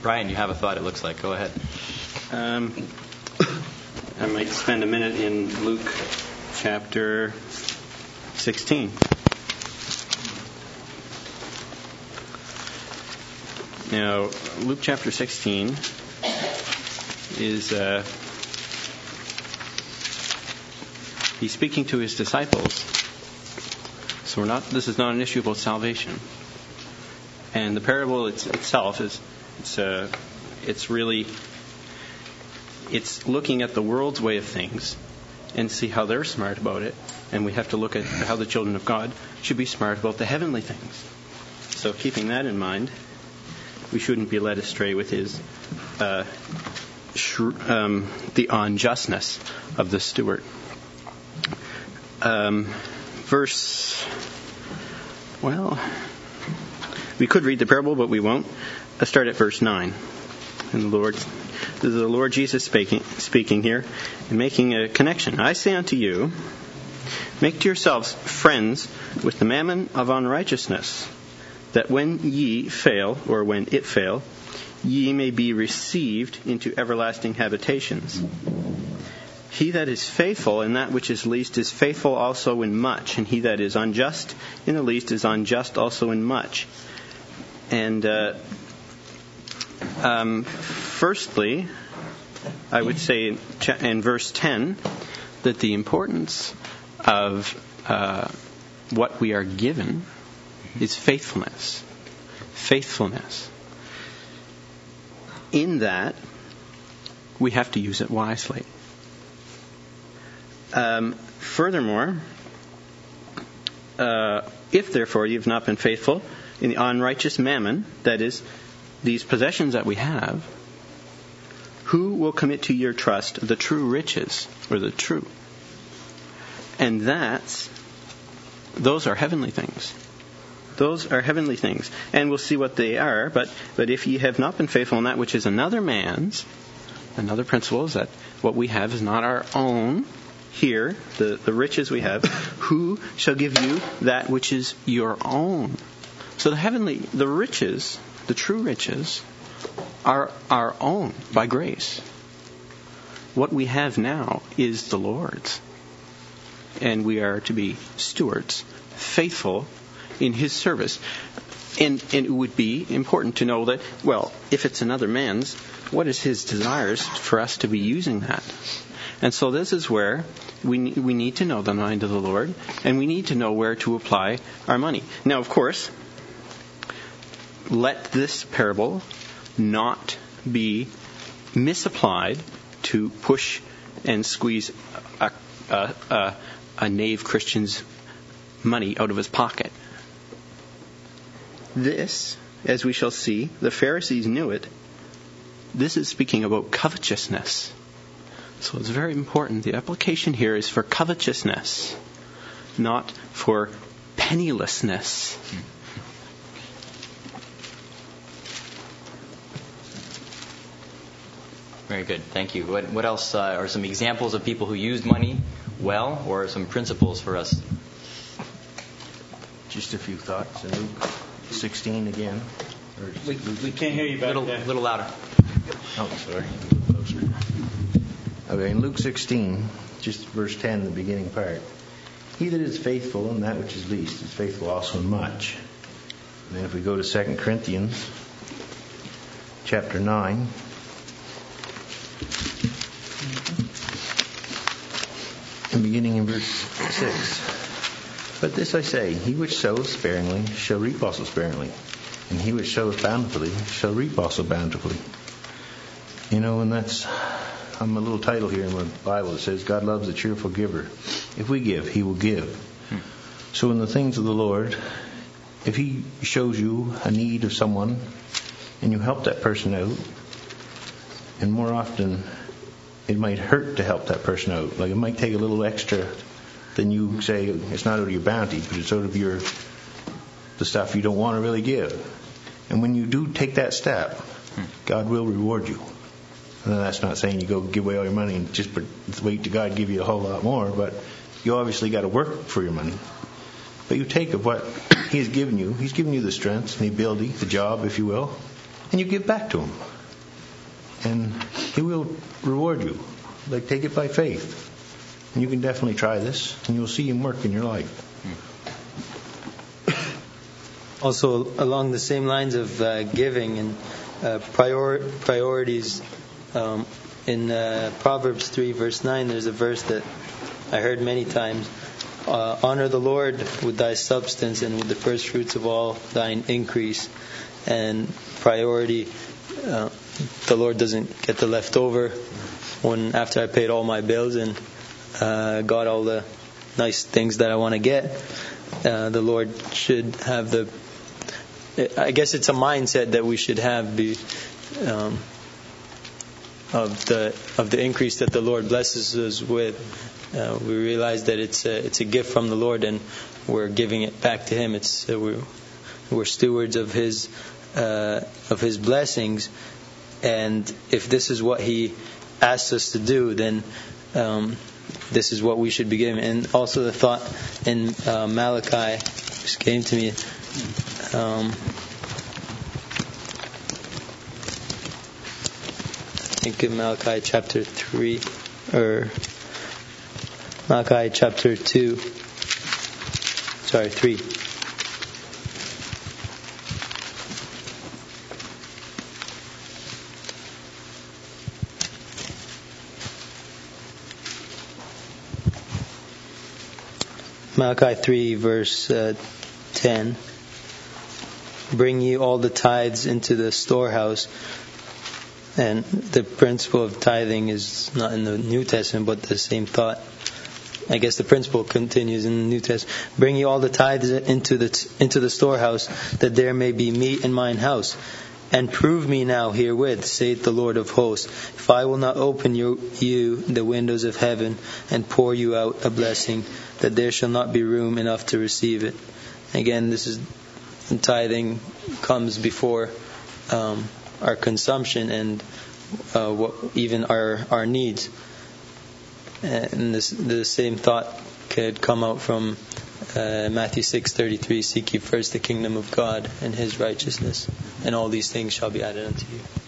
Brian, you have a thought, it looks like. Go ahead. I might spend a minute in Luke chapter 16. Now, Luke chapter 16 is he's speaking to his disciples. So this is not an issue about salvation. And the parable itself is it's looking at the world's way of things and see how they're smart about it. And we have to look at how the children of God should be smart about the heavenly things. So keeping that in mind, we shouldn't be led astray with the unjustness of the steward. We could read the parable, but we won't. Let's start at verse 9. And this is the Lord Jesus speaking here and making a connection. I say unto you, make to yourselves friends with the mammon of unrighteousness, that when ye fail, or when it fail, ye may be received into everlasting habitations. He that is faithful in that which is least is faithful also in much, and he that is unjust in the least is unjust also in much. And firstly, I would say in verse 10 that the importance of what we are given is faithfulness. Faithfulness. In that, we have to use it wisely. Furthermore, if therefore you have not been faithful in the unrighteous mammon, that is, these possessions that we have, who will commit to your trust the true riches, or the true? And those are heavenly things. Those are heavenly things. And we'll see what they are, but if ye have not been faithful in that which is another man's, another principle is that what we have is not our own. Here, the riches we have, who shall give you that which is your own? So the riches, the true riches, are our own by grace. What we have now is the Lord's. And we are to be stewards, faithful in His service. And it would be important to know that, well, if it's another man's, what is His desires for us to be using that? And so this is where we need to know the mind of the Lord, and we need to know where to apply our money. Now, of course, let this parable not be misapplied to push and squeeze a knave Christian's money out of his pocket. This, as we shall see, the Pharisees knew it. This is speaking about covetousness. So it's very important. The application here is for covetousness, not for pennilessness. Very good. Thank you. What else are some examples of people who used money well, or some principles for us? Just a few thoughts. In Luke 16 again. We can't hear you back there. A little louder. Oh, sorry. Closer. Okay, in Luke 16, just verse 10, the beginning part. He that is faithful in that which is least is faithful also in much. And then if we go to 2 Corinthians chapter 9. And beginning in verse 6. But this I say, he which soweth sparingly shall reap also sparingly, and he which soweth bountifully shall reap also bountifully. You know, and that's... I'm a little title here in my Bible that says, God loves a cheerful giver. If we give, He will give. So in the things of the Lord, if He shows you a need of someone and you help that person out, and more often it might hurt to help that person out. Like it might take a little extra than you say, it's not out of your bounty, but it's out of the stuff you don't want to really give. And when you do take that step, God will reward you. And that's not saying you go give away all your money and just wait to God give you a whole lot more, but you obviously got to work for your money. But you take of what He has given you. He's given you the strength and the ability, the job, if you will. and you give back to him. And he will reward you. Like, take it by faith. And you can definitely try this, and you'll see him work in your life. Also, along the same lines of giving and priorities, in Proverbs 3, verse 9, there's a verse that I heard many times. Honor the Lord with thy substance and with the first fruits of all thine increase. And priority, the Lord doesn't get the leftover. When after I paid all my bills and got all the nice things that I want to get, the Lord should have the. I guess it's a mindset that we should have of the increase that the Lord blesses us with. We realize that it's a gift from the Lord, and we're giving it back to Him. It's we're stewards of His blessings, and if this is what He asks us to do, then this is what we should be giving. And also the thought in Malachi just came to me. I think in Malachi chapter 3 or Malachi chapter 2. Sorry, 3. Malachi 3 verse 10. Bring ye all the tithes into the storehouse. And the principle of tithing is not in the New Testament, but the same thought. I guess the principle continues in the New Testament. Bring ye all the tithes into the storehouse, that there may be meat in mine house. And prove me now herewith, saith the Lord of hosts, if I will not open you the windows of heaven, and pour you out a blessing, that there shall not be room enough to receive it. Again, this is tithing comes before our consumption and even our needs. And the same thought could come out from Matthew 6:33. Seek ye first the kingdom of God and His righteousness, and all these things shall be added unto you.